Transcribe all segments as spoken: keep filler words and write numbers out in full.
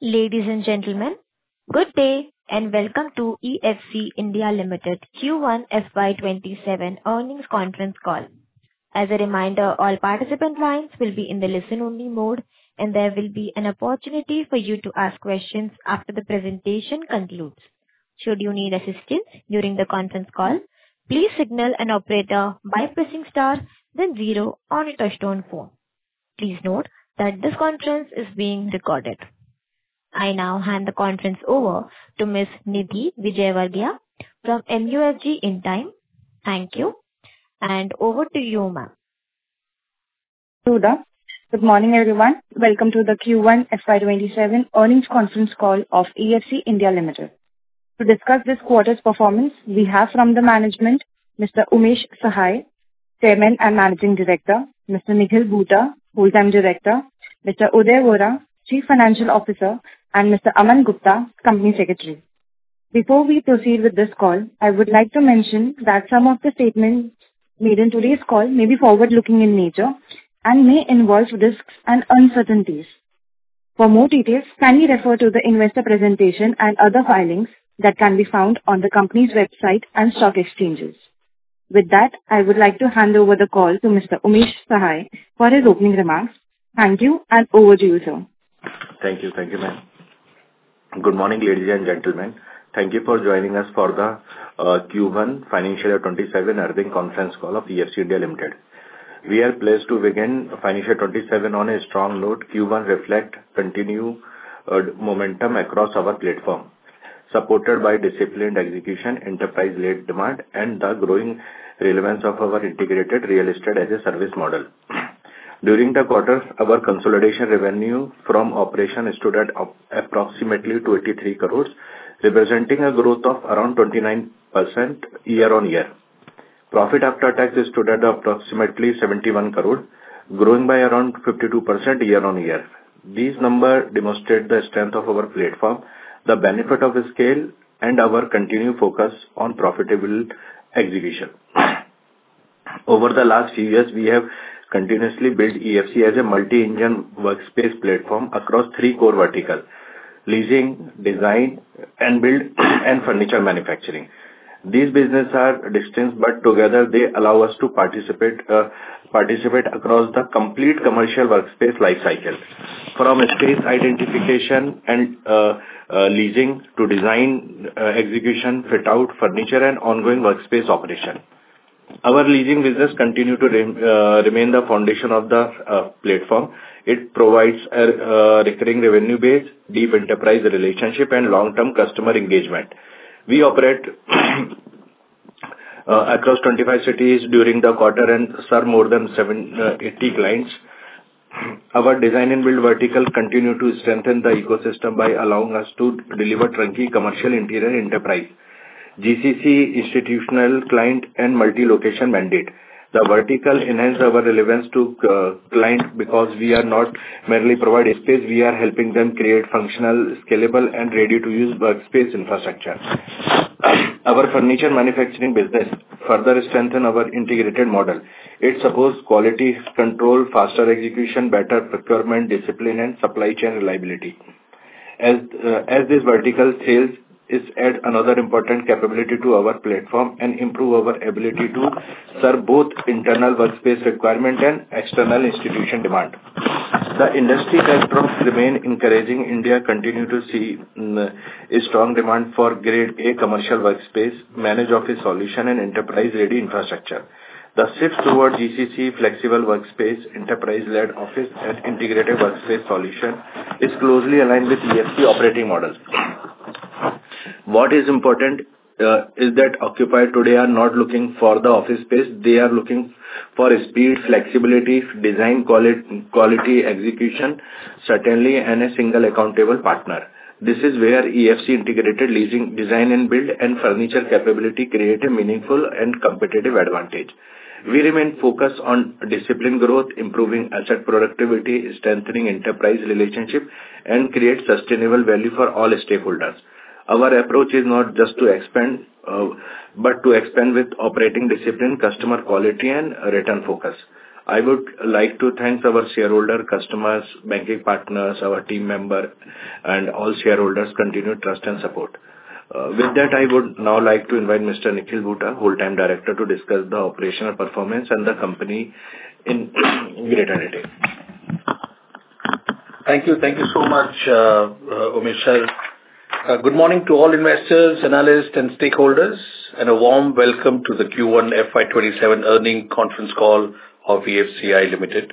Ladies and gentlemen, good day and welcome to E F C India Limited Q one F Y twenty-seven earnings conference call. As a reminder, all participant lines will be in the listen-only mode, and there will be an opportunity for you to ask questions after the presentation concludes. Should you need assistance during the conference call, please signal an operator by pressing star, then zero on your touch-tone phone. Please note that this conference is being recorded. I now hand the conference over to Miss Nidhi Vijayvargiya from M U F G Intime. Thank you, and over to you, ma'am. Suda. Good morning, everyone. Welcome to the Q one F Y twenty-seven earnings conference call of E F C India Limited. To discuss this quarter's performance, we have from the management, Mister Umesh Sahai, Chairman and Managing Director, Mister Nikhil Bhuta, Full-time Director, Mister Uday Vora, Chief Financial Officer, and Mister Aman Gupta, Company Secretary. Before we proceed with this call, I would like to mention that some of the statements made in today's call may be forward-looking in nature and may involve risks and uncertainties. For more details, kindly refer to the investor presentation and other filings that can be found on the company's website and stock exchanges. With that, I would like to hand over the call to Mister Umesh Sahai for his opening remarks. Thank you, and over to you, sir. Thank you. Thank you, ma'am. Good morning, ladies and gentlemen. Thank you for joining us for the uh, Q one Financial Year twenty-seven earnings conference call of E F C India Limited. We are pleased to begin Financial Year twenty-seven on a strong note. Q one reflect continued uh, momentum across our platform, supported by disciplined execution, enterprise-led demand, and the growing relevance of our integrated real estate as a service model. During the quarter, our consolidation revenue from operation stood at approximately two hundred eighty-three crores, representing a growth of around twenty-nine percent year-on-year. Profit after tax stood at approximately seventy-one crore, growing by around fifty-two percent year-on-year. These numbers demonstrate the strength of our platform, the benefit of scale, and our continued focus on profitable execution. Over the last few years, we have continuously built E F C as a multi-engine workspace platform across three core verticals: leasing, design, and build, and furniture manufacturing. These businesses are distinct, but together they allow us to participate uh, participate across the complete commercial workspace life cycle, from space identification and uh, uh, leasing to design, uh, execution, fit-out, furniture, and ongoing workspace operation. Our leasing business continue to rem, uh, remain the foundation of the uh, platform. It provides a uh, recurring revenue base, deep enterprise relationship, and long-term customer engagement. We operate uh, across twenty-five cities during the quarter and serve more than seven hundred eighty clients. Our design and build vertical continue to strengthen the ecosystem by allowing us to deliver turnkey commercial interior enterprise, G C C, institutional client, and multi-location mandate. The vertical enhance our relevance to uh, client because we are not merely provide space, we are helping them create functional, scalable, and ready-to-use workspace infrastructure. Our furniture manufacturing business further strengthen our integrated model. It supports quality control, faster execution, better procurement, discipline, and supply chain reliability. As uh, as this vertical sales is add another important capability to our platform and improve our ability to serve both internal workspace requirement and external institution demand. The industry backdrop remain encouraging. India continue to see um, a strong demand for grade A commercial workspace, managed office solution, and enterprise-ready infrastructure. The shift towards G C C, flexible workspace, enterprise-led office, and integrated workspace solution is closely aligned with E F C operating models. What is important uh, is that occupiers today are not looking for the office space. They are looking for speed, flexibility, design quality, quality execution, certainly, and a single accountable partner. This is where E F C integrated leasing, design and build, and furniture capability create a meaningful and competitive advantage. We remain focused on disciplined growth, improving asset productivity, strengthening enterprise relationship, and create sustainable value for all stakeholders. Our approach is not just to expand, uh, but to expand with operating discipline, customer quality, and return focus. I would like to thank our shareholder, customers, banking partners, our team member, and all shareholders' continued trust and support. Uh, with that, I would now like to invite Mister Nikhil Bhuta, Whole-Time Director, to discuss the operational performance and the company in greater detail. Thank you. Thank you so much, uh, uh, Umesh sir. Uh, good morning to all investors, analysts, and stakeholders, and a warm welcome to the Q one F Y twenty-seven earnings conference call of E F C I Limited.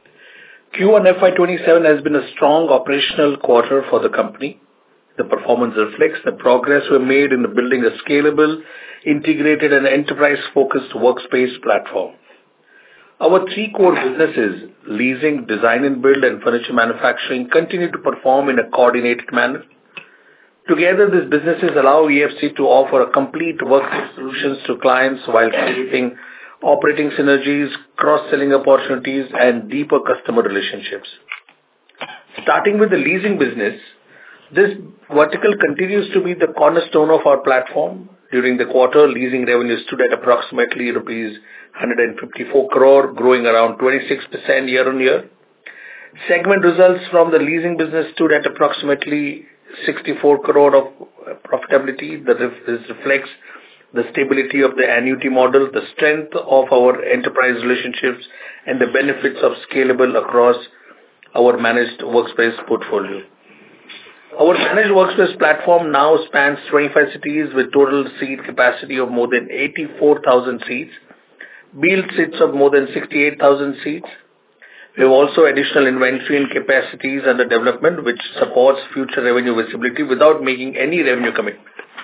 Q one F Y twenty-seven has been a strong operational quarter for the company. The performance reflects the progress we made in building a scalable, integrated, and enterprise-focused workspace platform. Our three core businesses, leasing, design and build, and furniture manufacturing, continue to perform in a coordinated manner. Together, these businesses allow E F C to offer a complete workspace solutions to clients while creating operating synergies, cross-selling opportunities, and deeper customer relationships. Starting with the leasing business, this vertical continues to be the cornerstone of our platform. During the quarter, leasing revenue stood at approximately rupees one hundred fifty-four crore, growing around twenty-six percent year-on-year. Segment results from the leasing business stood at approximately sixty-four crore of profitability. This reflects the stability of the annuity model, the strength of our enterprise relationships, and the benefits of scalable across our managed workspace portfolio. Our managed workspace platform now spans twenty-five cities with total seat capacity of more than eighty-four thousand seats, build seats of more than sixty-eight thousand seats. We have also additional inventory and capacities under development, which supports future revenue visibility without making any revenue commitment.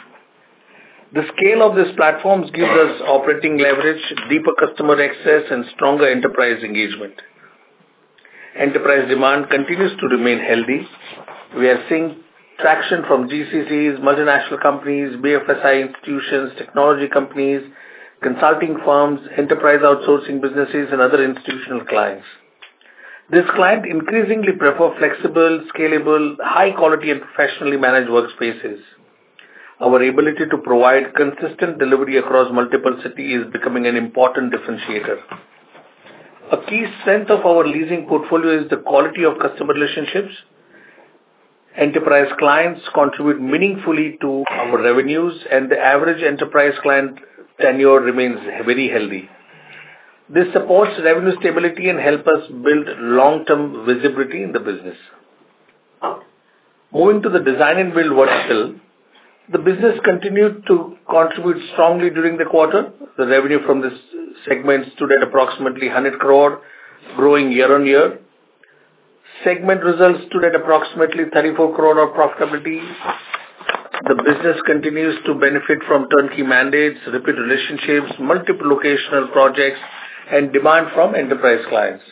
The scale of these platforms gives us operating leverage, deeper customer access, and stronger enterprise engagement. Enterprise demand continues to remain healthy. We are seeing traction from G C Cs, multinational companies, B F S I institutions, technology companies, consulting firms, enterprise outsourcing businesses, and other institutional clients. This client increasingly prefer flexible, scalable, high quality and professionally managed workspaces. Our ability to provide consistent delivery across multiple cities is becoming an important differentiator. A key strength of our leasing portfolio is the quality of customer relationships. Enterprise clients contribute meaningfully to our revenues, and the average enterprise client tenure remains very healthy. This supports revenue stability and helps us build long-term visibility in the business. Moving to the design and build vertical, the business continued to contribute strongly during the quarter. The revenue from this segment stood at approximately one hundred crore, growing year-on-year. Segment results stood at approximately thirty-four crore of profitability. The business continues to benefit from turnkey mandates, repeat relationships, multiple locational projects, and demand from enterprise clients.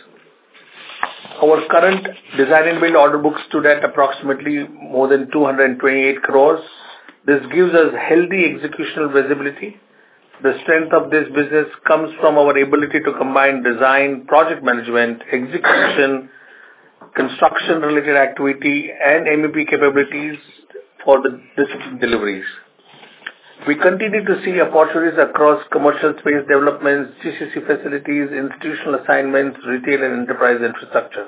Our current design and build order book stood at approximately more than two hundred twenty-eight crores. This gives us healthy executional visibility. The strength of this business comes from our ability to combine design, project management, execution, construction-related activity, and M E P capabilities for the disciplined deliveries. We continue to see opportunities across commercial space developments, G C C facilities, institutional assignments, retail and enterprise infrastructure.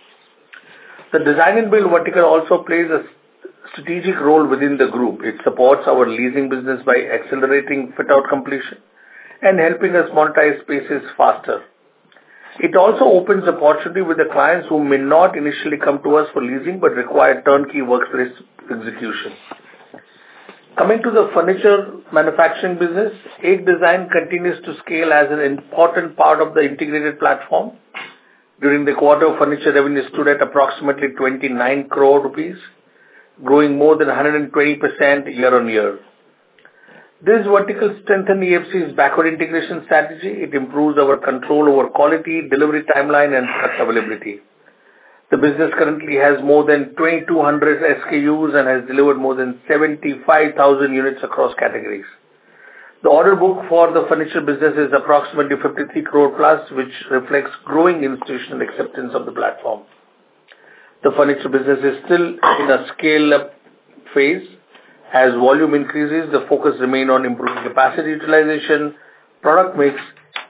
The design and build vertical also plays a strategic role within the group. It supports our leasing business by accelerating fit-out completion and helping us monetize spaces faster. It also opens opportunity with the clients who may not initially come to us for leasing but require turnkey workspace execution. Coming to the furniture manufacturing business, Egg Design continues to scale as an important part of the integrated platform. During the quarter, furniture revenue stood at approximately twenty-nine crore rupees, growing more than one hundred twenty percent year-on-year. This vertical strengthens E F C's backward integration strategy. It improves our control over quality, delivery timeline, and product availability. The business currently has more than twenty-two hundred S K Us and has delivered more than seventy-five thousand units across categories. The order book for the furniture business is approximately fifty-three crore plus, which reflects growing institutional acceptance of the platform. The furniture business is still in a scale-up phase. As volume increases, the focus remains on improving capacity utilization, product mix,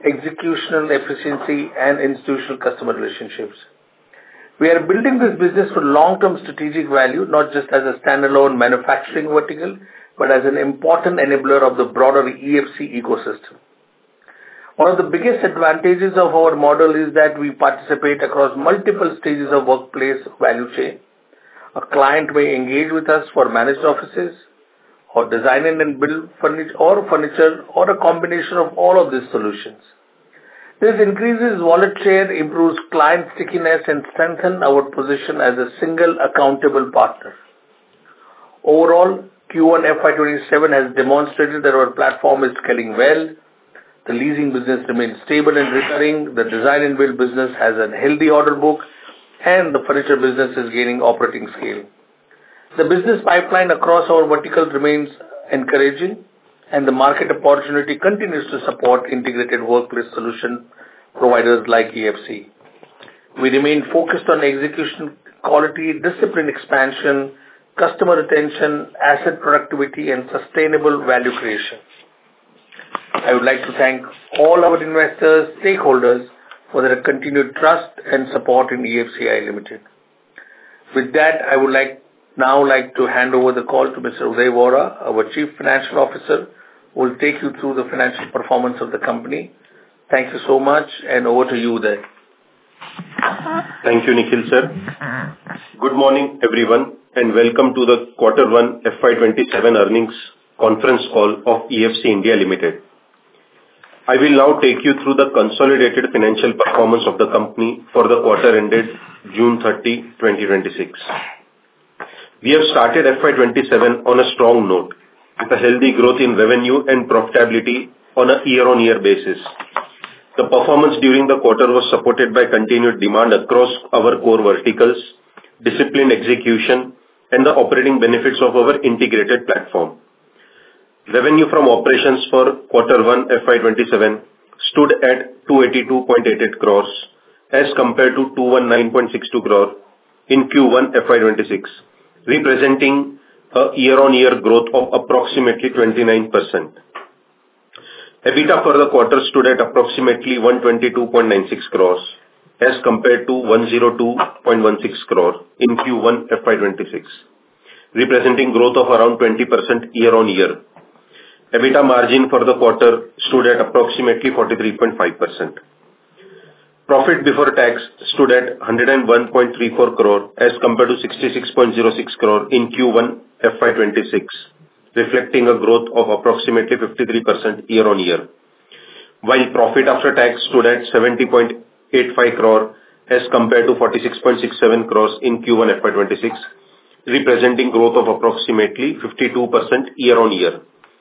executional efficiency, and institutional customer relationships. We are building this business for long-term strategic value, not just as a standalone manufacturing vertical, but as an important enabler of the broader E F C ecosystem. One of the biggest advantages of our model is that we participate across multiple stages of workplace value chain. A client may engage with us for managed offices, or design and build furniture, or furniture, or a combination of all of these solutions. This increases wallet share, improves client stickiness, and strengthens our position as a single accountable partner. Overall, Q one F Y twenty-seven has demonstrated that our platform is scaling well. The leasing business remains stable and recurring. The design and build business has a healthy order book, and the furniture business is gaining operating scale. The business pipeline across our verticals remains encouraging, and the market opportunity continues to support integrated workplace solution providers like E F C. We remain focused on execution quality, discipline expansion, customer retention, asset productivity, and sustainable value creation. I would like to thank all our investors, stakeholders for their continued trust and support in E F C I Limited. With that, I would like now like to hand over the call to Mister Uday Vora, our Chief Financial Officer, who will take you through the financial performance of the company. Thank you so much, and over to you, Uday. Thank you, Nikhil sir. Good morning, everyone, and welcome to the Quarter one F Y twenty-seven earnings conference call of E F C India Limited. I will now take you through the consolidated financial performance of the company for the quarter ended June thirtieth, twenty twenty-six. We have started F Y twenty-seven on a strong note, with a healthy growth in revenue and profitability on a year-on-year basis. The performance during the quarter was supported by continued demand across our core verticals, disciplined execution, and the operating benefits of our integrated platform. Revenue from operations for quarter one F Y twenty-seven stood at two hundred eighty-two point eight eight crores as compared to two hundred nineteen point six two crore in Q one F Y twenty-six, representing a year-on-year growth of approximately twenty-nine percent. EBITDA for the quarter stood at approximately one hundred twenty-two point nine six crores as compared to one hundred two point one six crore in Q one F Y twenty-six, representing growth of around twenty percent year-on-year. EBITDA margin for the quarter stood at approximately forty-three point five percent. Profit before tax stood at one hundred one point three four crore as compared to sixty-six point zero six crore in Q one F Y twenty-six, reflecting a growth of approximately fifty-three percent year-on-year. While profit after tax stood at seventy point eight five crore as compared to forty-six point six seven crores in Q one F Y twenty-six, representing growth of approximately fifty-two percent year-on-year.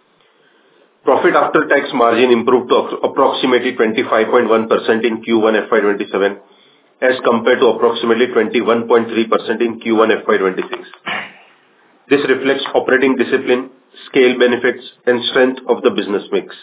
Profit after tax margin improved to approximately twenty-five point one percent in Q one F Y twenty-seven as compared to approximately twenty-one point three percent in Q one F Y twenty-six. This reflects operating discipline, scale benefits, and strength of the business mix.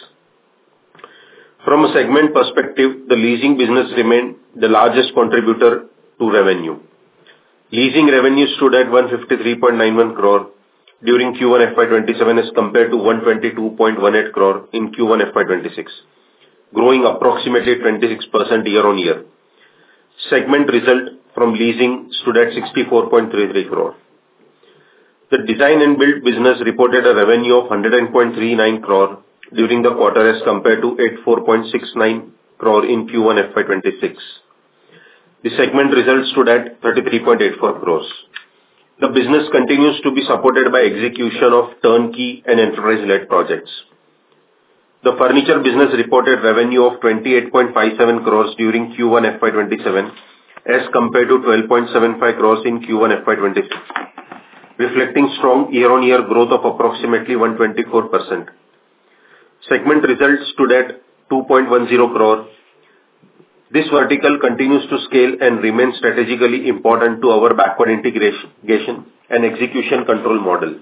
From a segment perspective, the leasing business remained the largest contributor to revenue. Leasing revenue stood at one hundred fifty-three point nine one crore during Q one F Y twenty-seven as compared to one hundred twenty-two point one eight crore in Q one F Y twenty-six, growing approximately twenty-six percent year-on-year. Segment result from leasing stood at sixty-four point three three crore. The design and build business reported a revenue of one hundred point three nine crore during the quarter as compared to eighty-four point six nine crore in Q one F Y twenty-six. The segment results stood at thirty-three point eight four crores. The business continues to be supported by execution of turnkey and enterprise-led projects. The furniture business reported revenue of twenty-eight point five seven crores during Q one F Y twenty-seven as compared to twelve point seven five crores in Q one F Y twenty-six, reflecting strong year-on-year growth of approximately one hundred twenty-four percent. Segment results stood at two point one zero crore. This vertical continues to scale and remain strategically important to our backward integration and execution control model.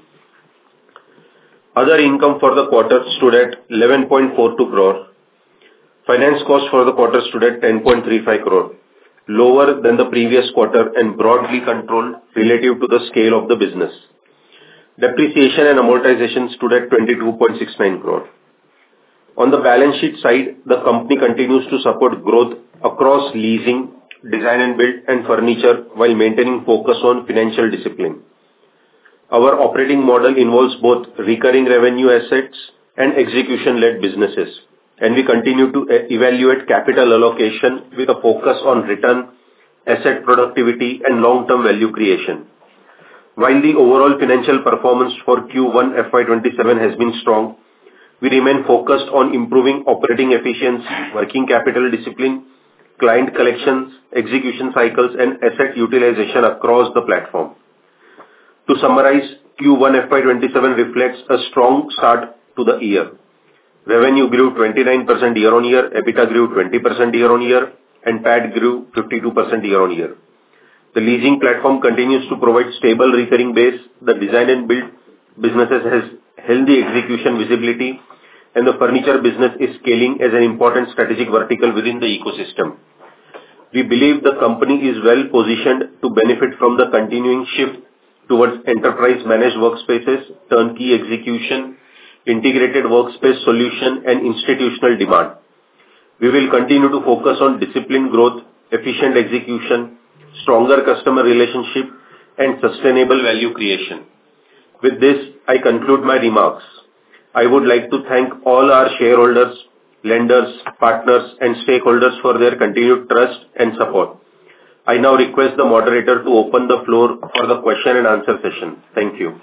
Other income for the quarter stood at eleven point four two crore. Finance cost for the quarter stood at ten point three five crore, lower than the previous quarter and broadly controlled relative to the scale of the business. Depreciation and amortization stood at twenty-two point six nine crore. On the balance sheet side, the company continues to support growth across leasing, design and build, and furniture while maintaining focus on financial discipline. Our operating model involves both recurring revenue assets and execution-led businesses, and we continue to evaluate capital allocation with a focus on return, asset productivity, and long-term value creation. While the overall financial performance for Q one F Y twenty-seven has been strong, we remain focused on improving operating efficiency, working capital discipline, client collections, execution cycles, and asset utilization across the platform. To summarize, Q one F Y twenty-seven reflects a strong start to the year. Revenue grew twenty-nine percent year-on-year, EBITDA grew twenty percent year-on-year, and P A T grew fifty-two percent year-on-year. The leasing platform continues to provide stable recurring base. The design and build businesses has healthy execution visibility, and the furniture business is scaling as an important strategic vertical within the ecosystem. We believe the company is well positioned to benefit from the continuing shift towards enterprise managed workspaces, turnkey execution, integrated workspace solution, and institutional demand. We will continue to focus on disciplined growth, efficient execution, stronger customer relationship, and sustainable value creation. With this, I conclude my remarks. I would like to thank all our shareholders, lenders, partners, and stakeholders for their continued trust and support. I now request the moderator to open the floor for the question and answer session. Thank you.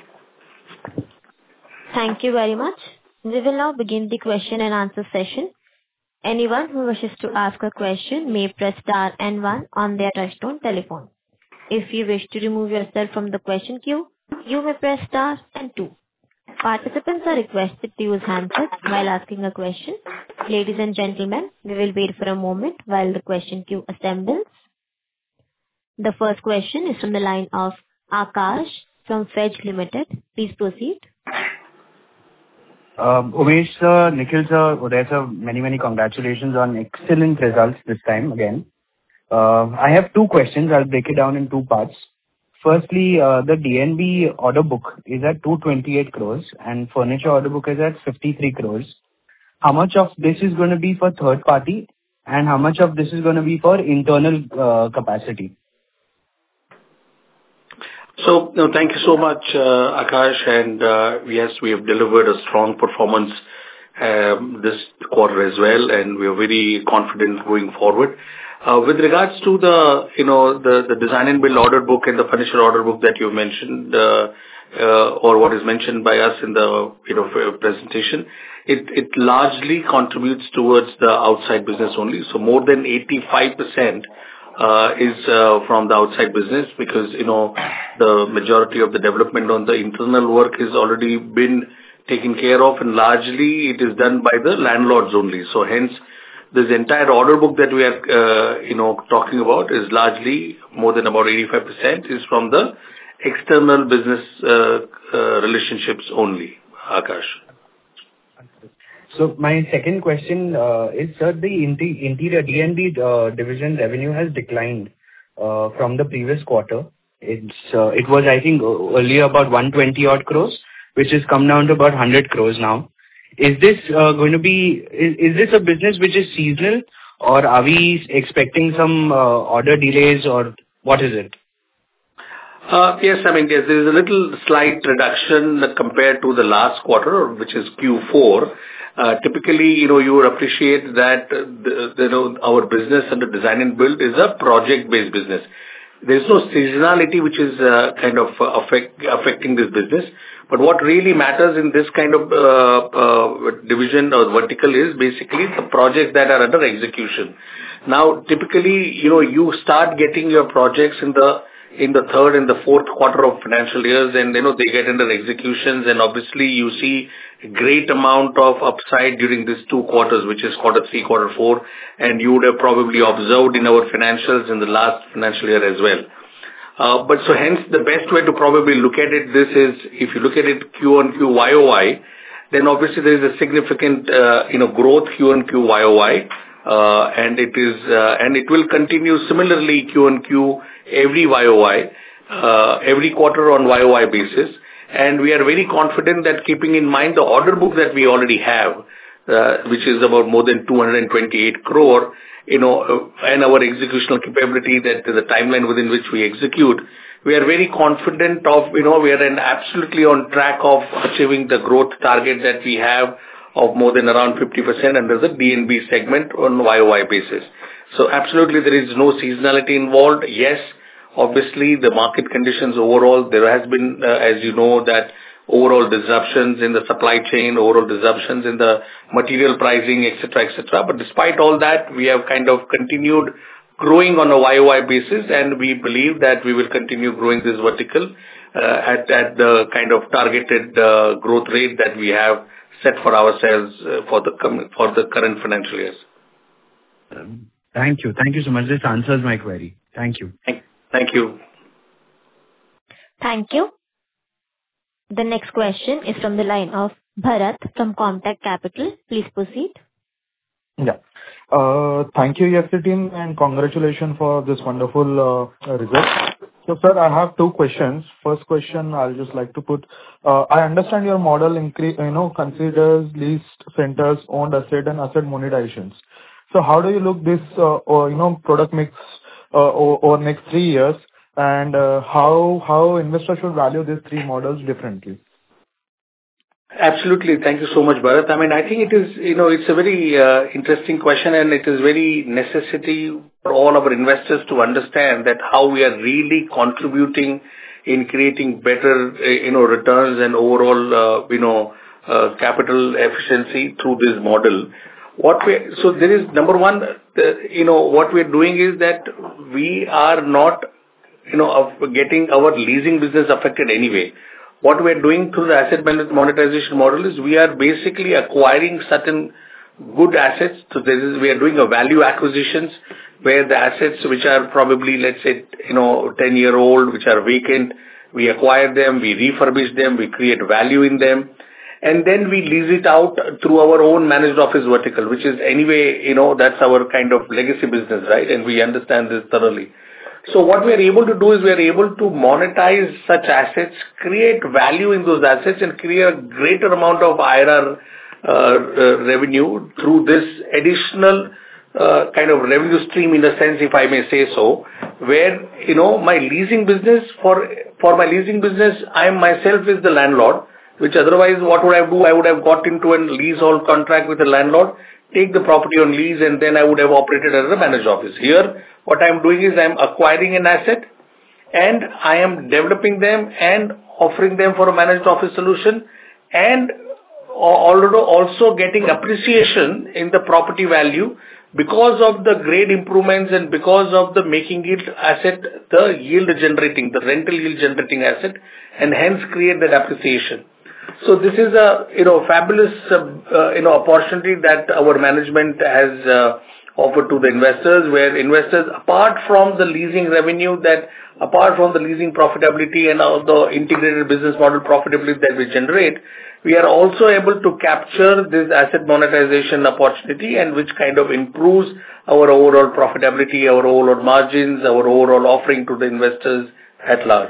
Thank you very much. We will now begin the question and answer session. Anyone who wishes to ask a question may press star and one on their touchtone telephone. If you wish to remove yourself from the question queue, you may press star and two. Participants are requested to use handsets while asking a question. Ladies and gentlemen, we will wait for a moment while the question queue assembles. The first question is from the line of Akash from Fetch Limited. Please proceed. Um, Umesh sir, Nikhil sir, Uday sir, many, many congratulations on excellent results this time again. Uh, I have two questions. I'll break it down in two parts. Firstly, uh, the D N B order book is at two hundred twenty-eight crores and furniture order book is at fifty-three crores. How much of this is going to be for third party and how much of this is going to be for internal uh, capacity? So, no, thank you so much, uh, Akash. And uh, yes, we have delivered a strong performance um, this quarter as well, and we are very confident going forward. Uh, with regards to the, you know, the, the design and build order book and the furniture order book that you mentioned, uh, uh, or what is mentioned by us in the, you know, presentation, it, it largely contributes towards the outside business only. So more than eighty-five percent uh, is uh, from the outside business because, you know, the majority of the development on the internal work has already been taken care of, and largely it is done by the landlords only. So hence, this entire order book that we are, uh, you know, talking about is largely more than about eighty-five percent is from the external business uh, uh, relationships only, Akash. So my second question uh, is, sir, the inter- interior D N B uh, division revenue has declined uh, from the previous quarter. It's uh, it was, I think, earlier about one hundred twenty odd crores, which has come down to about one hundred crores now. Is this uh, going to be, is, is this a business which is seasonal, or are we expecting some uh, order delays, or what is it? Uh, yes, I mean, yes, there is a little slight reduction compared to the last quarter, which is Q four. Uh, typically, you know, you would appreciate that the, the, you know, our business under design and build is a project-based business. There is no seasonality which is uh, kind of uh, affect, affecting this business. But what really matters in this kind of uh, uh, division or vertical is basically the projects that are under execution. Now, typically, you know, you start getting your projects in the in the third and the fourth quarter of financial years, and you know they get under executions, and obviously you see a great amount of upside during these two quarters, which is quarter three, quarter four, and you would have probably observed in our financials in the last financial year as well. Uh, but so hence the best way to probably look at it, this is if you look at it Q on Q Y O Y, then obviously there is a significant uh, you know growth Q on Q Y O Y, uh, and it is uh, and it will continue similarly Q on Q every Y O Y, uh, every quarter on Y O Y basis. And we are very confident that keeping in mind the order book that we already have, uh, which is about more than two hundred twenty-eight crore, you know, uh, and our executional capability, that the timeline within which we execute, we are very confident of, you know, we are in absolutely on track of achieving the growth target that we have of more than around fifty percent under the D N B segment on Y O Y basis. So absolutely there is no seasonality involved. Yes, obviously the market conditions overall, there has been, uh, as you know, that overall disruptions in the supply chain, overall disruptions in the material pricing, et cetera, et cetera. But despite all that, we have kind of continued growing on a Y O Y basis, and we believe that we will continue growing this vertical uh, at, at the kind of targeted uh, growth rate that we have set for ourselves uh, for the com- for the current financial years. Um, Thank you. Thank you so much. This answers my query. Thank you. Thank, thank you. Thank you. The next question is from the line of Bharat from Comtech Capital. Please proceed. Yeah. Uh, Thank you, E F C team, and congratulations for this wonderful uh, result. So, sir, I have two questions. First question, I'll just like to put, uh, I understand your model incre- you know, considers leased centers, owned asset, and asset monetizations. So how do you look this, uh, or, you know, product mix uh, o- over next three years, and uh, how how investors should value these three models differently? Absolutely. Thank you so much, Bharat. I mean, I think it is, you know, it's a very uh, interesting question, and it is very necessity for all our investors to understand that how we are really contributing in creating better, uh, you know, returns and overall, uh, you know, uh, capital efficiency through this model. What we so there is number one, the, you know, what we are doing is that we are not, you know, of getting our leasing business affected anyway. What we are doing through the asset monetization model is we are basically acquiring certain good assets. So this is, we are doing a value acquisitions where the assets which are probably, let's say, you know, ten year old, which are vacant, we acquire them, we refurbish them, we create value in them, and then we lease it out through our own managed office vertical, which is anyway, you know, that's our kind of legacy business, right? And we understand this thoroughly. So what we are able to do is we are able to monetize such assets, create value in those assets, and create a greater amount of I R R uh, uh, revenue through this additional uh, kind of revenue stream, in a sense, if I may say so, where, you know, my leasing business, for for my leasing business, I myself is the landlord, which otherwise what would I do? I would have got into a leasehold contract with the landlord, take the property on lease, and then I would have operated as a managed office. Here, what I am doing is I am acquiring an asset, and I am developing them and offering them for a managed office solution, and although also getting appreciation in the property value because of the grade improvements and because of the making it asset, the yield generating, the rental yield generating asset, and hence create that appreciation. So this is a, you know, fabulous, uh, uh, you know, opportunity that our management has uh, offered to the investors, where investors, apart from the leasing revenue, that apart from the leasing profitability and all the integrated business model profitability that we generate, we are also able to capture this asset monetization opportunity, and which kind of improves our overall profitability, our overall margins, our overall offering to the investors at large.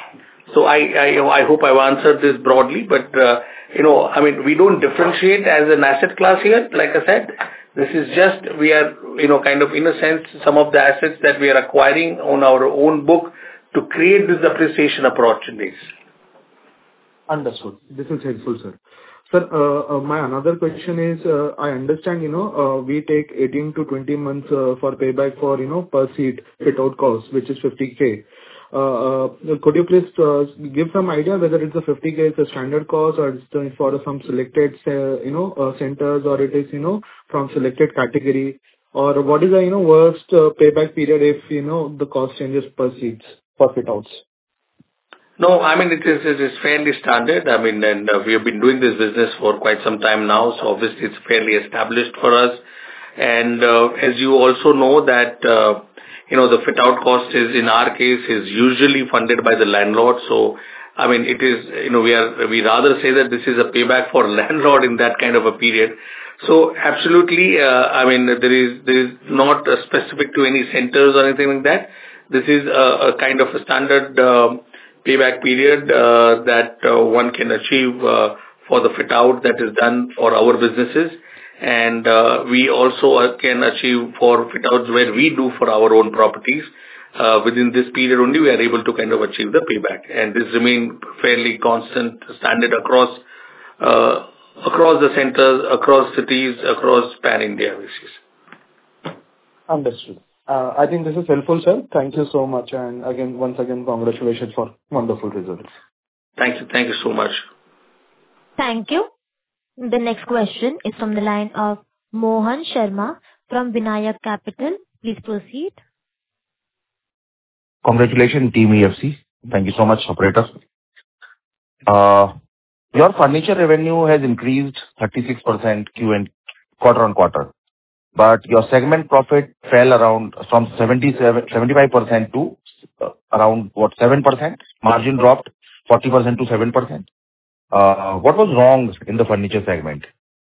So I, I, I hope I've answered this broadly, but, uh, you know, I mean, we don't differentiate as an asset class here. Like I said, this is just, we are, you know, kind of, in a sense, some of the assets that we are acquiring on our own book to create this appreciation opportunities. Understood. This is helpful, sir. Sir, uh, uh, my another question is, uh, I understand, you know, uh, we take eighteen to twenty months uh, for payback for, you know, per seat fit-out cost, which is fifty K. Uh, uh, could you please uh, give some idea whether it's a fifty K is a standard cost, or it's for some selected, uh, you know, uh, centers, or it is, you know, from selected category, or what is the, you know, worst uh, payback period if, you know, the cost changes per seats for fit-outs? No, I mean, it is, it is fairly standard. I mean, and uh, we have been doing this business for quite some time now, so obviously it's fairly established for us. And uh, as you also know that, uh, you know, the fit-out cost is, in our case, is usually funded by the landlord. So, I mean, it is, you know, we are, we rather say that this is a payback for landlord in that kind of a period. So, absolutely, uh, I mean, there is, there is not uh, specific to any centers or anything like that. This is a, a kind of a standard uh, payback period uh, that uh, one can achieve uh, for the fit-out that is done for our businesses. And uh, we also uh, can achieve for fit-outs where we do for our own properties. Uh, within this period only, we are able to kind of achieve the payback. And this remain fairly constant standard across uh, across the centers, across cities, across pan-India basis. Understood. Uh, I think this is helpful, sir. Thank you so much. And again, once again, congratulations for wonderful results. Thank you. Thank you so much. Thank you. The next question is from the line of Mohan Sharma from Vinayak Capital. Please proceed. Congratulations, Team E F C. Thank you so much, operator. Uh, Your furniture revenue has increased thirty-six percent Q and quarter-on-quarter, but your segment profit fell around from seventy-seven, seventy-five percent to uh, around, what, seven percent? Margin dropped forty percent to seven percent. Uh, What was wrong in the furniture segment?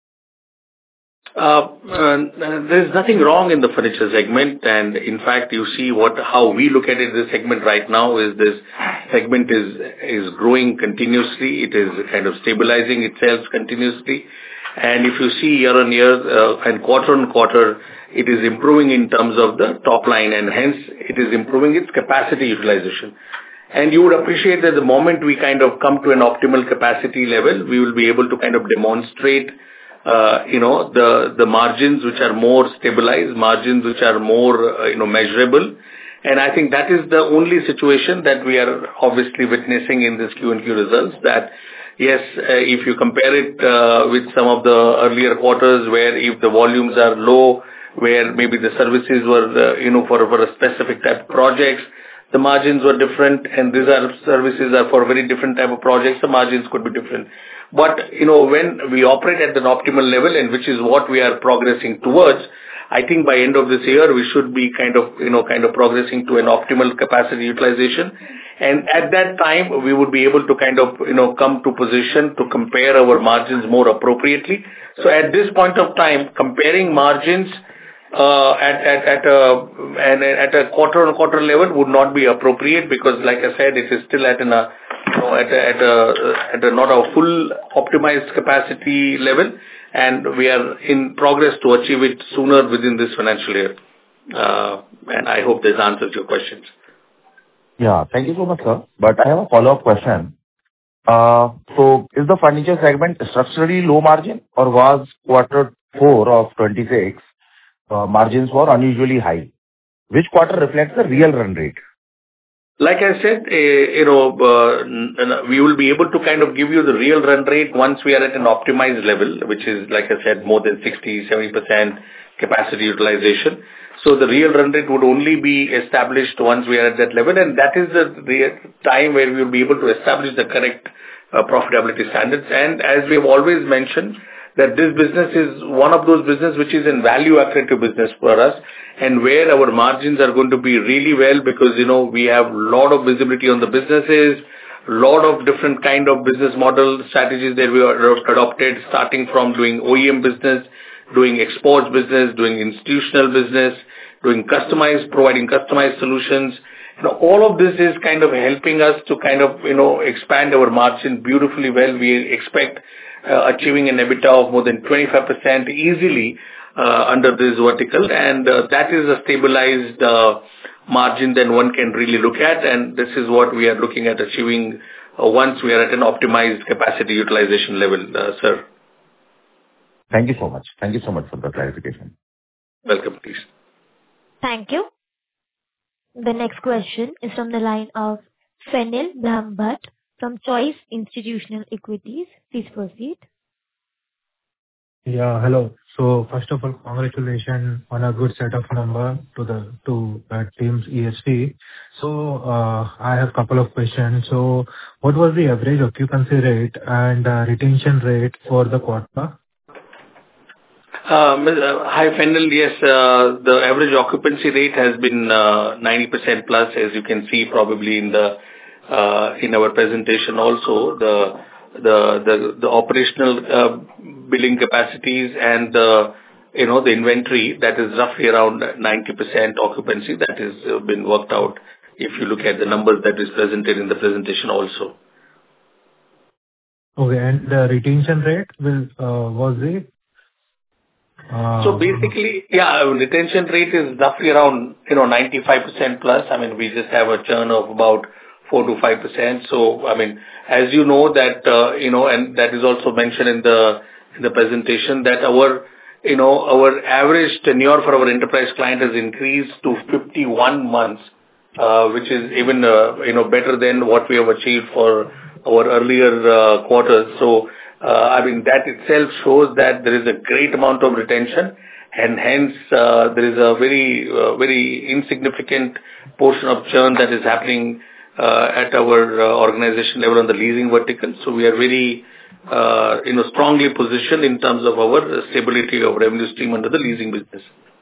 Uh, uh, There's nothing wrong in the furniture segment, and in fact, you see what how we look at it. This segment right now is this segment is is growing continuously. It is kind of stabilizing itself continuously, and if you see year on year uh, and quarter on quarter, it is improving in terms of the top line, and hence it is improving its capacity utilization. And you would appreciate that the moment we kind of come to an optimal capacity level, we will be able to kind of demonstrate Uh, you know, the, the margins which are more stabilized, margins which are more, uh, you know, measurable. And I think that is the only situation that we are obviously witnessing in this Q and Q results, that yes, uh, if you compare it uh, with some of the earlier quarters where if the volumes are low, where maybe the services were, uh, you know, for, for a specific type of projects, the margins were different, and these are services are for very different type of projects, the margins could be different. But, you know, when we operate at an optimal level, and which is what we are progressing towards, I think by end of this year, we should be kind of, you know, kind of progressing to an optimal capacity utilization. And at that time, we would be able to kind of, you know, come to position to compare our margins more appropriately. So at this point of time, comparing margins uh, at, at, at a, and at a quarter on quarter level would not be appropriate, because like I said, it is still at an, uh, you know, at a, at a, at a not a full optimized capacity level, and we are in progress to achieve it sooner within this financial year. Uh, and I hope this answers your questions. Yeah, thank you so much, sir. But I have a follow-up question. Uh, so is the furniture segment structurally low margin, or was quarter four of twenty-six uh, margins were unusually high? Which quarter reflects the real run rate? Like I said, uh, you know, uh, we will be able to kind of give you the real run rate once we are at an optimized level, which is, like I said, more than sixty, seventy percent capacity utilization. So the real run rate would only be established once we are at that level, and that is the time where we will be able to establish the correct uh, profitability standards. And as we have always mentioned, that this business is one of those business which is in value accretive business for us, and where our margins are going to be really well, because, you know, we have a lot of visibility on the businesses, a lot of different kind of business model strategies that we are adopted, starting from doing O E M business, doing exports business, doing institutional business, doing customized, providing customized solutions. You know, all of this is kind of helping us to kind of, you know, expand our margin beautifully well. We expect uh, achieving an EBITDA of more than twenty-five percent easily uh, under this vertical, and uh, that is a stabilized uh, margin that one can really look at, and this is what we are looking at achieving uh, once we are at an optimized capacity utilization level, uh, sir. Thank you so much. Thank you so much for the clarification. Welcome, please. Thank you. The next question is from the line of Fenil Brahmbhatt from Choice Institutional Equities. Please proceed. Yeah, hello. So first of all, congratulations on a good set of number to the to uh, team's E S P. So uh, I have a couple of questions. So what was the average occupancy rate and uh, retention rate for the quarter? Uh, Hi, Fenil. Yes, uh, the average occupancy rate has been uh, ninety percent plus, as you can see probably in the uh, in our presentation also. The the the, the operational uh, billing capacities and the, you know, the inventory, that is roughly around ninety percent occupancy. That has uh, been worked out if you look at the numbers that is presented in the presentation also. Okay, and the retention rate will uh, was it? Uh, So basically, yeah, our retention rate is roughly around, you know, ninety-five percent plus. I mean, we just have a churn of about four to five percent. So, I mean, as you know that, uh, you know, and that is also mentioned in the, in the presentation, that our, you know, our average tenure for our enterprise client has increased to fifty-one months, uh, which is even, uh, you know, better than what we have achieved for our earlier uh, quarters. So, uh, I mean, that itself shows that there is a great amount of retention, and hence uh, there is a very, uh, very insignificant portion of churn that is happening uh, at our uh, organization level on the leasing vertical. So we are very, uh, you know, strongly positioned in terms of our stability of revenue stream under the leasing business.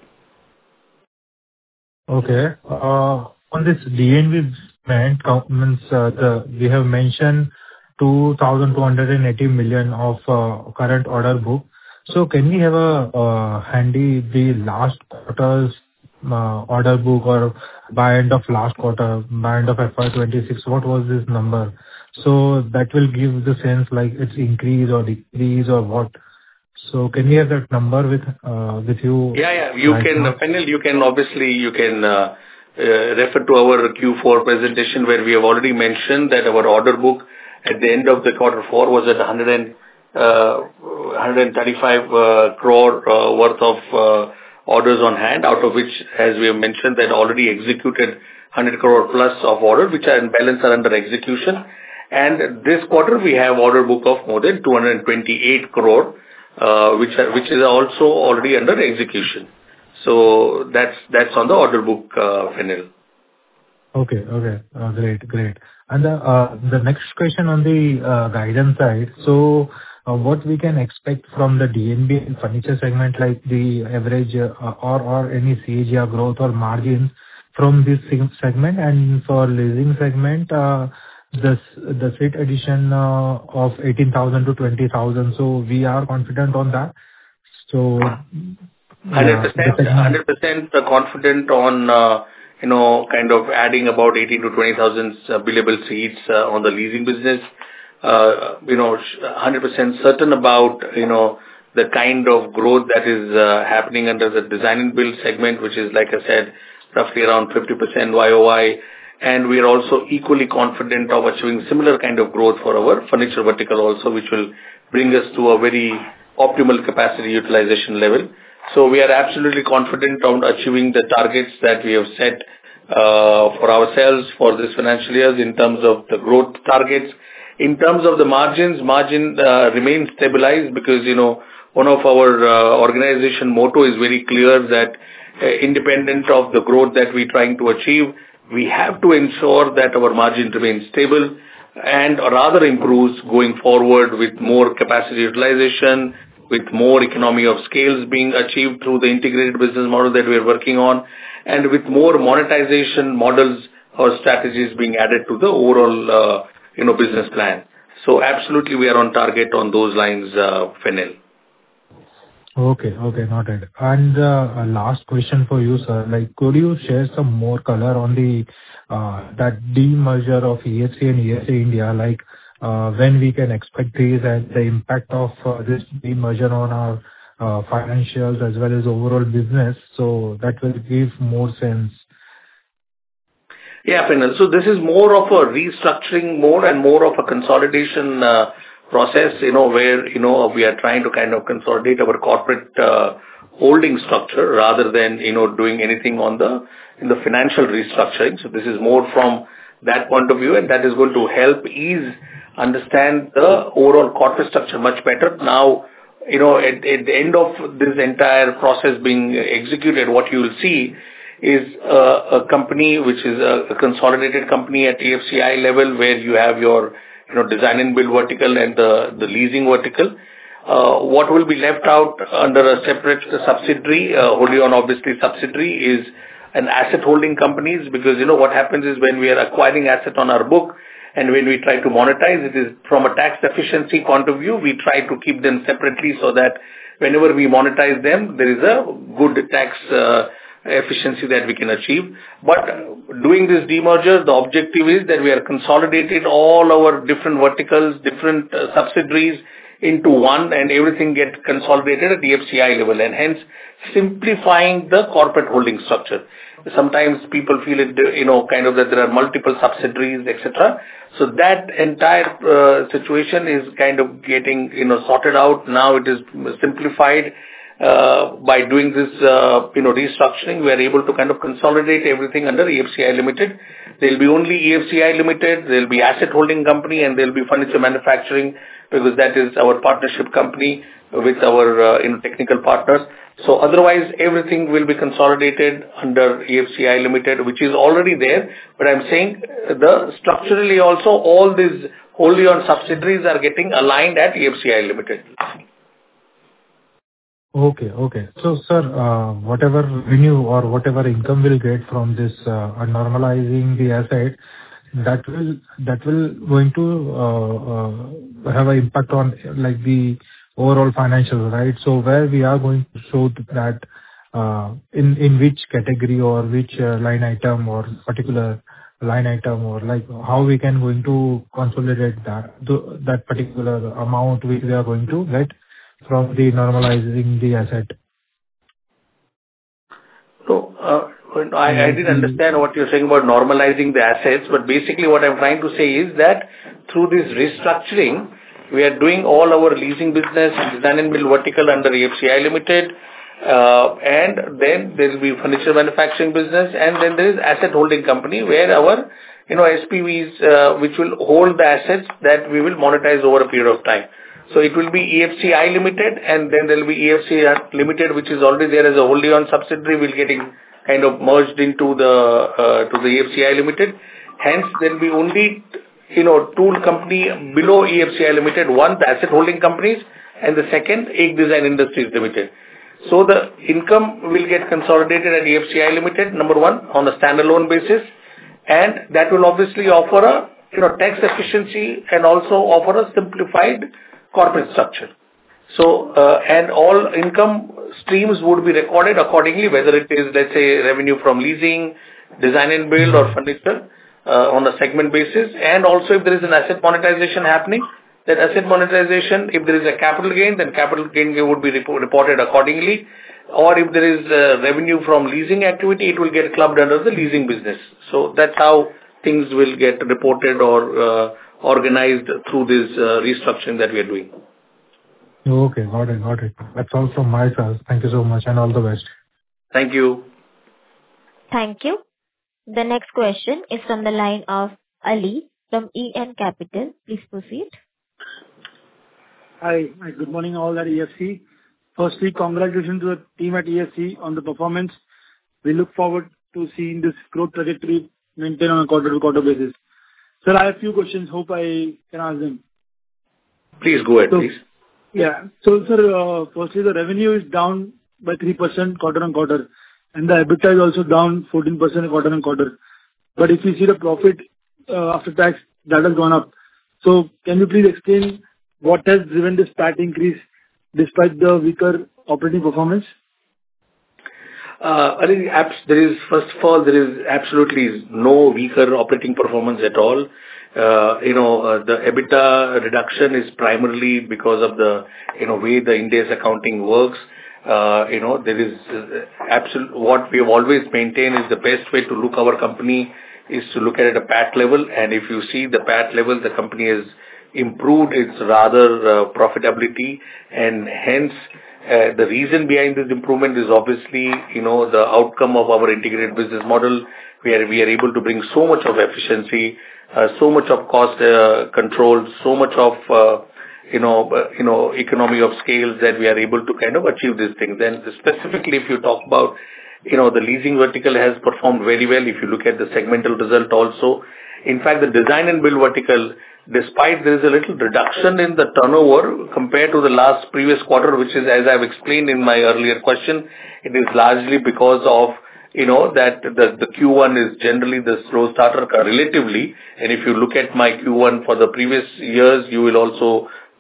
Okay. Uh, On this D N B segment, count- means, uh, the we have mentioned two thousand two hundred eighty million of uh, current order book. So can we have a uh, handy the last quarter's uh, order book, or by end of last quarter, by end of F Y twenty-six, what was this number? So that will give the sense like it's increase or decrease or what. So can we have that number with uh, with you? Yeah, yeah. You right can, now? Fenil, you can obviously, you can uh, uh, refer to our Q four presentation, where we have already mentioned that our order book at the end of the quarter four was at one hundred, uh, one hundred thirty-five uh, crore uh, worth of uh, orders on hand, out of which, as we have mentioned, that already executed one hundred crore plus of orders, which are in balance are under execution. And this quarter, we have order book of more than two hundred twenty-eight crore, uh, which are, which is also already under execution. So that's that's on the order book, uh, Fenil. Okay. Okay. Uh, Great. Great. And the uh, the next question on the uh, guidance side. So uh, what we can expect from the D N B and furniture segment, like the average uh, or or any C A G R growth or margins from this seg- segment, and for leasing segment, uh, the s- the seat addition uh, of eighteen thousand to twenty thousand. So we are confident on that. So yeah, the one hundred percent, segment. one hundred percent confident on, uh, you know, kind of adding about eighteen to twenty thousand uh, billable seats uh, on the leasing business. Uh, You know, sh- one hundred percent certain about, you know, the kind of growth that is uh, happening under the design and build segment, which is, like I said, roughly around fifty percent Y O Y. And we are also equally confident of achieving similar kind of growth for our furniture vertical also, which will bring us to a very optimal capacity utilization level. So we are absolutely confident on achieving the targets that we have set uh, for ourselves for this financial year in terms of the growth targets. In terms of the margins, margin uh, remains stabilized because, you know, one of our uh, organization motto is very clear that uh, independent of the growth that we're trying to achieve, we have to ensure that our margin remains stable and rather improves going forward with more capacity utilization, with more economy of scales being achieved through the integrated business model that we are working on, and with more monetization models or strategies being added to the overall, uh, you know, business plan. So absolutely we are on target on those lines, uh, Fenil. Okay. Okay. Noted. And uh, a last question for you, sir. Like, could you share some more color on the uh, that demerger of E F C and E F C India, like uh, when we can expect these and the impact of uh, this demerger on our uh, financials as well as overall business? So that will give more sense. Yeah, Fenil. So this is more of a restructuring mode and more of a consolidation uh, process, you know, where, you know, we are trying to kind of consolidate our corporate uh, holding structure rather than, you know, doing anything on the, in the financial restructuring. So this is more from that point of view, and that is going to help ease, understand the overall corporate structure much better. Now, you know, at, at the end of this entire process being executed, what you will see is a, a company which is a, a consolidated company at E F C I level, where you have your, you know, design and build vertical and the, the leasing vertical. Uh, what will be left out under a separate subsidiary, uh, wholly on obviously subsidiary, is an asset holding companies, because, you know, what happens is when we are acquiring asset on our book and when we try to monetize, it is from a tax efficiency point of view, we try to keep them separately so that whenever we monetize them, there is a good tax uh, efficiency that we can achieve. But doing this demerger, the objective is that we are consolidated all our different verticals, different uh, subsidiaries into one, and everything get consolidated at the F C I level, and hence simplifying the corporate holding structure. Sometimes people feel it, you know, kind of that there are multiple subsidiaries, et cetera. So that entire uh, situation is kind of getting, you know, sorted out. Now it is simplified. Uh, by doing this, uh, you know, restructuring, we are able to kind of consolidate everything under E F C I Limited. There will be only E F C I Limited, there will be asset holding company, and there will be furniture manufacturing, because that is our partnership company with our, uh, you know, technical partners. So otherwise, everything will be consolidated under E F C I Limited, which is already there. But I'm saying the structurally also all these wholly owned subsidiaries are getting aligned at E F C I Limited. Okay. Okay. So, sir, uh, whatever revenue or whatever income we'll get from this uh, normalizing the asset, that will that will going to uh, uh, have an impact on like the overall financials, right? So, where we are going to show that uh, in in which category or which uh, line item or particular line item, or like how we can going to consolidate that the, that particular amount which we are going to get from the normalizing the asset. So, uh, I, I didn't understand what you're saying about normalizing the assets, but basically what I'm trying to say is that through this restructuring, we are doing all our leasing business, design and build vertical under E F C I Limited, uh, and then there will be furniture manufacturing business, and then there is asset holding company where our, you know, S P Vs, uh, which will hold the assets that we will monetize over a period of time. So it will be E F C I Limited, and then there will be E F C I Limited, which is already there as a wholly owned subsidiary, will getting kind of merged into the uh, to the E F C I Limited. Hence, there will be only, you know, two company below E F C I Limited. One, the asset holding companies, and the second, Ek Design Industries Limited. So the income will get consolidated at E F C I Limited, number one, on a standalone basis, and that will obviously offer a, you know, tax efficiency and also offer a simplified corporate structure. So, uh, and all income streams would be recorded accordingly, whether it is, let's say, revenue from leasing, design and build, or furniture, uh, on a segment basis. And also, if there is an asset monetization happening, that asset monetization, if there is a capital gain, then capital gain would be report, reported accordingly. Or if there is uh, revenue from leasing activity, it will get clubbed under the leasing business. So that's how things will get reported or uh, organized through this uh, restructuring that we are doing. Okay, got it, got it. That's all from my side. Thank you so much, and all the best. Thank you. Thank you. The next question is from the line of Ali from E N Capital. Please proceed. Hi, hi, good morning all at E F C. Firstly, congratulations to the team at E F C on the performance. We look forward to seeing this growth trajectory maintained on a quarter-to-quarter basis. Sir, I have a few questions. Hope I can ask them. Please go ahead, so, please. Yeah. So, sir, uh, firstly, the revenue is down by three percent quarter-on-quarter, and the EBITDA is also down fourteen percent quarter-on-quarter. But if you see the profit uh, after tax, that has gone up. So, can you please explain what has driven this P A T increase despite the weaker operating performance? Uh, I think there is, first of all, there is absolutely no weaker operating performance at all. Uh, you know, uh, the EBITDA reduction is primarily because of the, you know, way the Ind AS accounting works. Uh, you know, there is uh, absolute, what we have always maintained is the best way to look our company is to look at it at a P A T level. And if you see the P A T level, the company has improved its rather uh, profitability, and hence Uh, the reason behind this improvement is obviously, you know, the outcome of our integrated business model, where we are able to bring so much of efficiency, uh, so much of cost uh, control, so much of, uh, you know, uh, you know, economy of scales that we are able to kind of achieve these things. And specifically, if you talk about, you know, the leasing vertical has performed very well. If you look at the segmental result also, in fact, the design and build vertical, despite there is a little reduction in the turnover compared to the last previous quarter, which is, as I've explained in my earlier question, it is largely because of, you know, that the, the Q one is generally the slow starter relatively. And if you look at my Q one for the previous years, you will also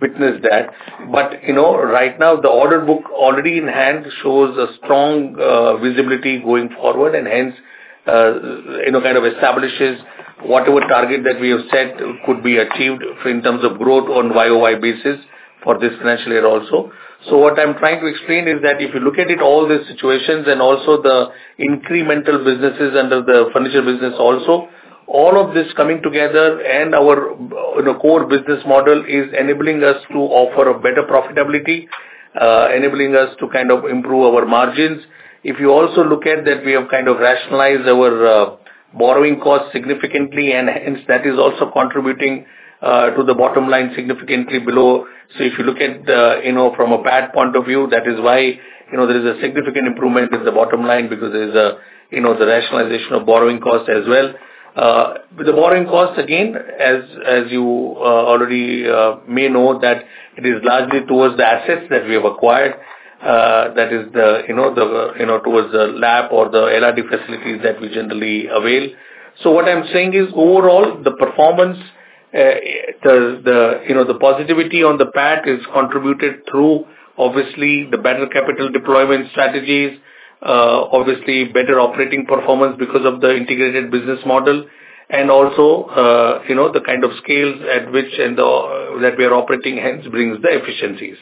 witnessed that. But, you know, right now the order book already in hand shows a strong uh, visibility going forward, and hence, uh, you know, kind of establishes whatever target that we have set could be achieved in terms of growth on Y O Y basis for this financial year also. So what I'm trying to explain is that if you look at it, all these situations and also the incremental businesses under the furniture business also, all of this coming together and our, you know, core business model is enabling us to offer a better profitability, uh, enabling us to kind of improve our margins. If you also look at that, we have kind of rationalized our uh, borrowing costs significantly, and hence that is also contributing uh, to the bottom line significantly below. So if you look at, uh, you know, from a P A T point of view, that is why, you know, there is a significant improvement in the bottom line, because there is a, you know, the rationalization of borrowing costs as well. Uh, with the borrowing costs, again, as as you uh, already uh, may know, that it is largely towards the assets that we have acquired. Uh, that is the, you know, the, you know, towards the L A P or the L R D facilities that we generally avail. So what I'm saying is, overall, the performance, uh, the, the, you know, the positivity on the P A T is contributed through, obviously, the better capital deployment strategies, uh, obviously better operating performance because of the integrated business model, and also, uh, you know, the kind of scales at which and the, uh, that we are operating, hence brings the efficiencies.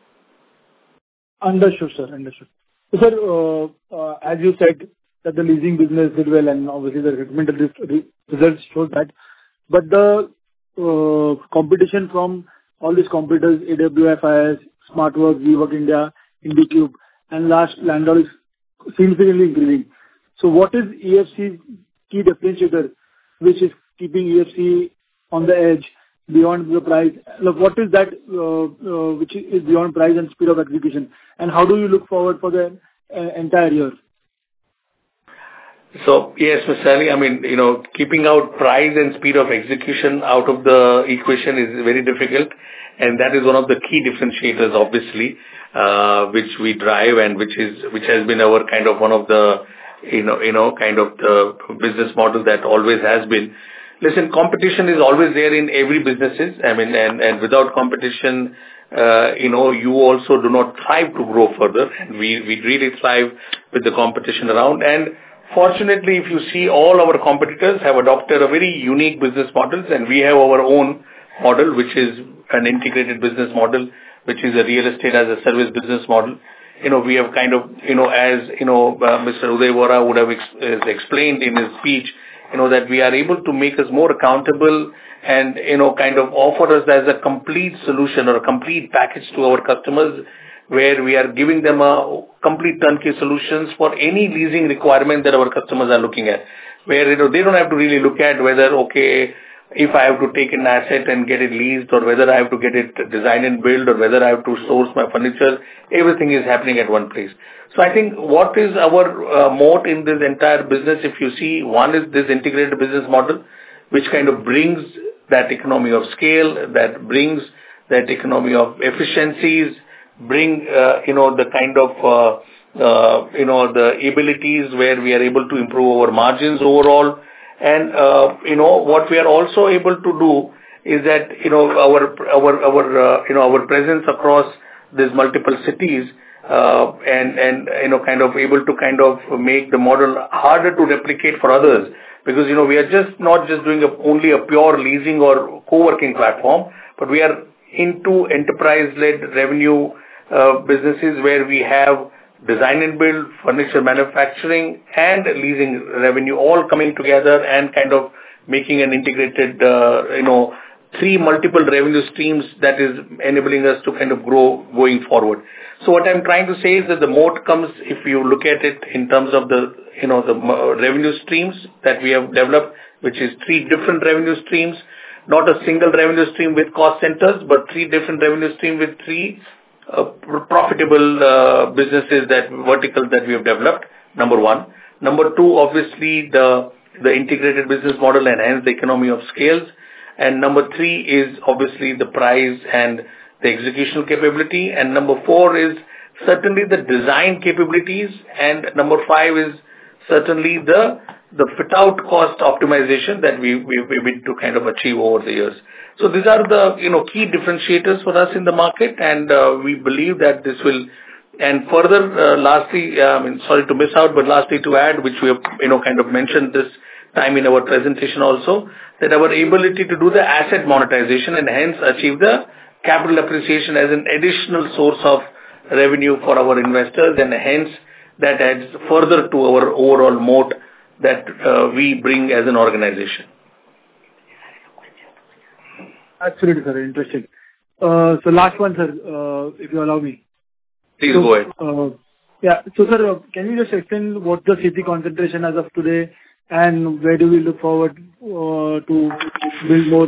Understood, sir. Understood. So, sir, uh, uh, as you said, that the leasing business did well, and obviously the recommended re- results show that. But the uh, competition from all these competitors, A W F I S, SmartWorks, WeWork India, IndiCube, and last Landor is significantly increasing. So what is E F C's key differentiator, which is keeping E F C on the edge beyond the price? Look, what is that uh, uh, which is beyond price and speed of execution? And how do you look forward for the uh, entire year? So, yes, Mister Ali, I mean, you know, keeping out price and speed of execution out of the equation is very difficult. And that is one of the key differentiators, obviously, uh, which we drive and which is, which has been our kind of one of the, you know, you know, kind of the business model that always has been. Listen, competition is always there in every businesses. I mean, and, and without competition, uh, you know, you also do not thrive to grow further. And we, we really thrive with the competition around. And fortunately, if you see, all our competitors have adopted a very unique business models, and we have our own model, which is an integrated business model, which is a real estate as a service business model. You know, we have kind of, you know, as, you know, uh, Mister Uday Vora would have ex- explained in his speech, you know, that we are able to make us more accountable and, you know, kind of offer us as a complete solution or a complete package to our customers, where we are giving them a complete turnkey solutions for any leasing requirement that our customers are looking at. Where, you know, they don't have to really look at whether, okay, if I have to take an asset and get it leased, or whether I have to get it design and build, or whether I have to source my furniture, everything is happening at one place. So I think what is our uh, moat in this entire business, if you see, one is this integrated business model, which kind of brings that economy of scale, that brings that economy of efficiencies, bring, uh, you know, the kind of, uh, uh, you know, the abilities where we are able to improve our margins overall. And, uh, you know, what we are also able to do is that, you know, our, our, our, uh, you know, our presence across these multiple cities, uh, and, and, you know, kind of able to kind of make the model harder to replicate for others. Because, you know, we are just not just doing a, only a pure leasing or co-working platform, but we are into enterprise-led revenue uh, businesses where we have design and build, furniture manufacturing, and leasing revenue all coming together and kind of making an integrated, uh, you know, three multiple revenue streams that is enabling us to kind of grow going forward. So what I'm trying to say is that the moat comes if you look at it in terms of the, you know, the revenue streams that we have developed, which is three different revenue streams, not a single revenue stream with cost centers, but three different revenue streams with three Uh, profitable uh, businesses, that verticals that we have developed, number one. Number two, obviously the the integrated business model and hence the economy of scales. And number three is obviously the price and the executional capability. And number four is certainly the design capabilities. And number five is certainly the the fit-out cost optimization that we we we've been to kind of achieve over the years. So these are the, you know, key differentiators for us in the market, and uh, we believe that this will... And further, uh, lastly, uh, I mean, sorry to miss out, but lastly to add, which we have, you know, kind of mentioned this time in our presentation also, that our ability to do the asset monetization and hence achieve the capital appreciation as an additional source of revenue for our investors, and hence that adds further to our overall moat that uh, we bring as an organization. Absolutely, sir. Interesting. Uh, So last one, sir, uh, if you allow me. Please So, go ahead. uh, Yeah. So, sir, uh, can you just explain what the city concentration as of today, and where do we look forward uh, to build more?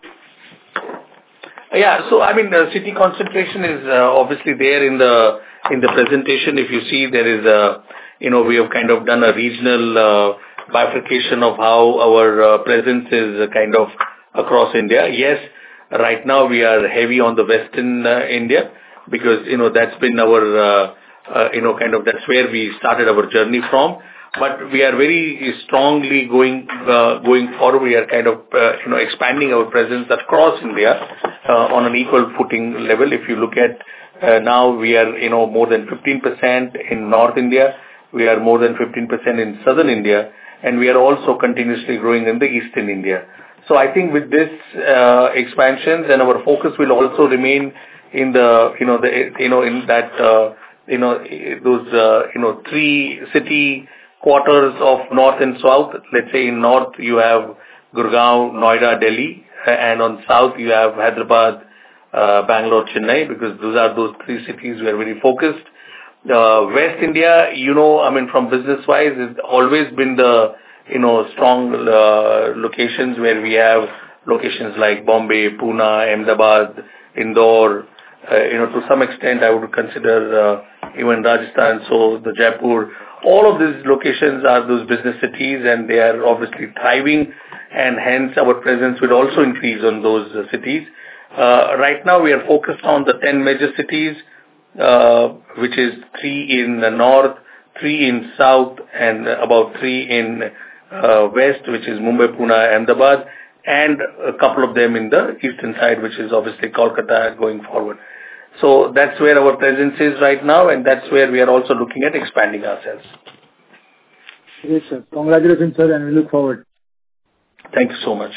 Yeah. So, I mean, the city concentration is uh, obviously there in the in the presentation. If you see, there is a, you know, we have kind of done a regional uh, bifurcation of how our uh, presence is uh, kind of across India. Yes, right now we are heavy on the western uh, India because, you know, that's been our, uh, uh, you know, kind of that's where we started our journey from. But we are very strongly going uh, going forward. We are kind of, uh, you know, expanding our presence across India uh, on an equal footing level. If you look at uh, now, we are, you know, more than fifteen percent in North India. We are more than fifteen percent in Southern India, and we are also continuously growing in the Eastern India. So I think with this uh, expansion, then our focus will also remain in the, you know, the, you know, in that, uh, you know, those, uh, you know, three city quarters of North and South. Let's say in North you have Gurgaon, Noida, Delhi, and on South you have Hyderabad, uh, Bangalore, Chennai, because those are those three cities we are very focused. Uh, West India, you know, I mean, from business-wise, it's always been the, you know, strong uh, locations where we have locations like Bombay, Pune, Ahmedabad, Indore. Uh, you know, to some extent, I would consider uh, even Rajasthan, so the Jaipur. All of these locations are those business cities, and they are obviously thriving, and hence our presence will also increase on those uh, cities. Uh, right now, we are focused on the ten major cities, uh, which is three in the north, three in south, and about three in uh, west, which is Mumbai, Pune, Ahmedabad, and a couple of them in the eastern side, which is obviously Kolkata going forward. So that's where our presence is right now, and that's where we are also looking at expanding ourselves. Yes, sir. Congratulations, sir, and we look forward. Thank you so much.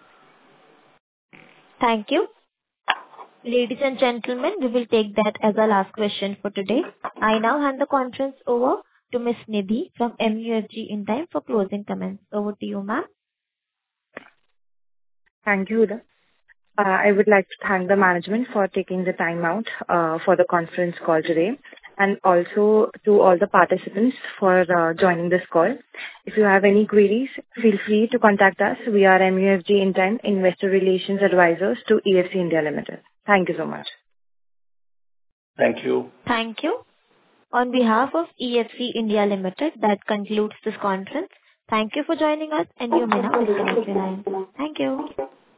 Thank you. Ladies and gentlemen, we will take that as our last question for today. I now hand the conference over to Miss Nidhi from M U F G Intime for closing comments. Over to you, ma'am. Thank you, Huda. Uh, I would like to thank the management for taking the time out uh, for the conference call today, and also to all the participants for uh, joining this call. If you have any queries, feel free to contact us. We are M U F G Intime Investor Relations Advisors to E F C India Limited. Thank you so much. Thank you. Thank you. On behalf of E F C India Limited, that concludes this conference. Thank you for joining us, and you may now disconnect your line. Thank you.